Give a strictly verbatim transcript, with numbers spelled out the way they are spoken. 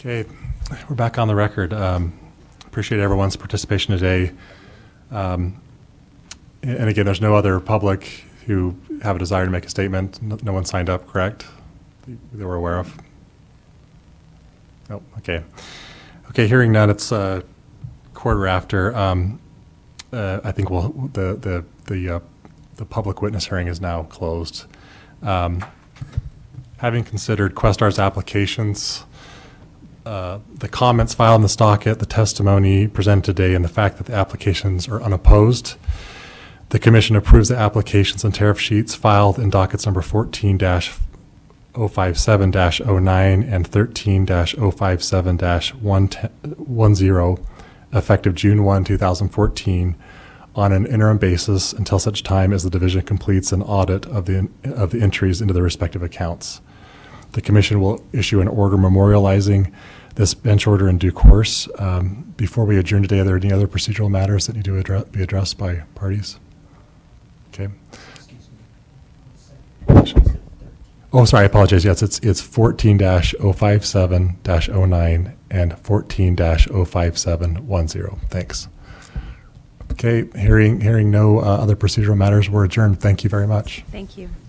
Okay, we're back on the record. Um, appreciate everyone's participation today. Um, and again, there's no other public who have a desire to make a statement. No, no one signed up, correct? That we're aware of? Oh, okay. Okay, hearing none, it's uh, quarter after. Um, uh, I think we'll, the the the uh, the public witness hearing is now closed. Um, having considered Questar's applications, uh, the comments filed in the docket, the testimony presented today, and the fact that the applications are unopposed, the Commission approves the applications and tariff sheets filed in dockets number fourteen dash oh five seven dash oh nine and thirteen dash oh five seven dash one zero, effective June first, two thousand fourteen, on an interim basis until such time as the division completes an audit of the of the entries into the respective accounts. The Commission will issue an order memorializing this bench order in due course. Um, before we adjourn today, are there any other procedural matters that need to address, be addressed by parties? Okay. Oh, sorry, I apologize. Yes, it's it's fourteen dash oh five seven dash oh nine and fourteen dash oh five seven one zero. Thanks. Okay, hearing hearing no uh, other procedural matters, we're adjourned. Thank you very much. Thank you.